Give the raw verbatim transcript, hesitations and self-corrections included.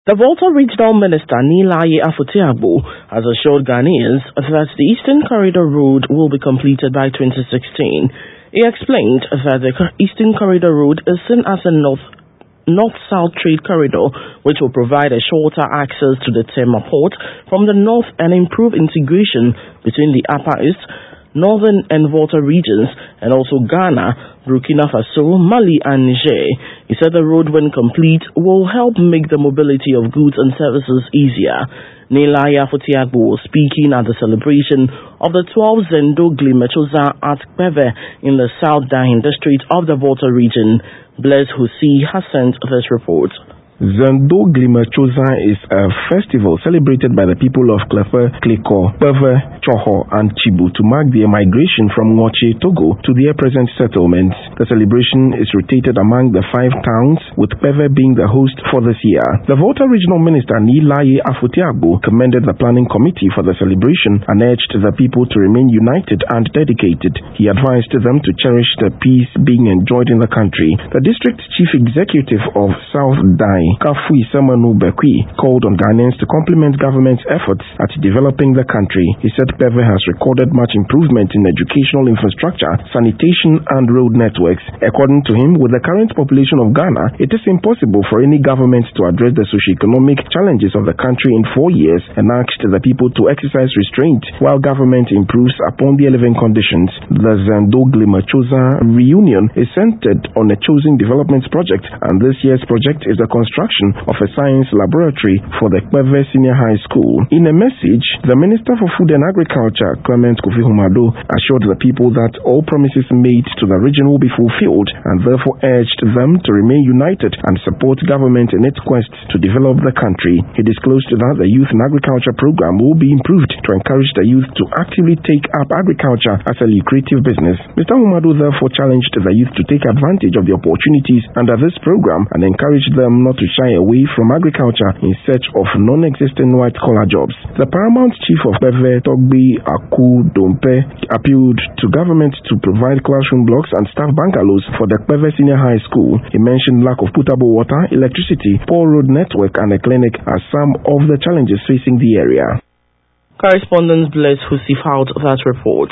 The Volta Regional Minister Nilaye Afutiagbo has assured Ghanaians that the Eastern Corridor Road will be completed by twenty sixteen. He explained that the Eastern Corridor Road is seen as a north north-south trade corridor which will provide a shorter access to the Tema port from the north and improve integration between the Upper East, Northern and Volta regions and also Ghana, Burkina Faso, Mali and Niger. He said the road, when complete, will help make the mobility of goods and services easier. Nilaye Afutiagbo was speaking at the celebration of the twelfth Zendo Glimechosa at Peve in the South Dahin district of the Volta region. Blaise Husi has sent this report. Zendo Glimechosa is a festival celebrated by the people of Klefe, Kleko, Peve, Choho and Chibu to mark their migration from Ngoche, Togo to their present settlements. The celebration is rotated among the five towns, with Peve being the host for this year. The Volta Regional Minister Nilaye Afutiagbo commended the planning committee for the celebration and urged the people to remain united and dedicated. He advised them to cherish the peace being enjoyed in the country. The district chief executive of South Dahin, Kafui Samanu Bekwi, called on Ghanaians to complement government's efforts at developing the country. He said Peve has recorded much improvement in educational infrastructure, sanitation and road networks. According to him, with the current population of Ghana, it is impossible for any government to address the socio-economic challenges of the country in four years and asked the people to exercise restraint while government improves upon their living conditions. The Zendo Glimechosa reunion is centered on a chosen development project, and this year's project is the construction of a science laboratory for the Peve Senior High School. In a message, the Minister for Food and Agriculture, Clement Kofi Humado, assured the people that all promises made to the region will be fulfilled and therefore urged them to remain united and support government in its quest to develop the country. He disclosed that the Youth and Agriculture program will be improved to encourage the youth to actively take up agriculture as a lucrative business. Mister Humado therefore challenged the youth to take advantage of the opportunities under this program and encouraged them not to shy away from agriculture in search of non-existent white-collar jobs. The paramount chief of Peve, Togbi Aku Dompe, appealed to government to provide classroom blocks and staff bungalows for the Peve Senior High School. He mentioned lack of potable water, electricity, poor road network and a clinic as some of the challenges facing the area. Correspondent Blaise Husi filed that report.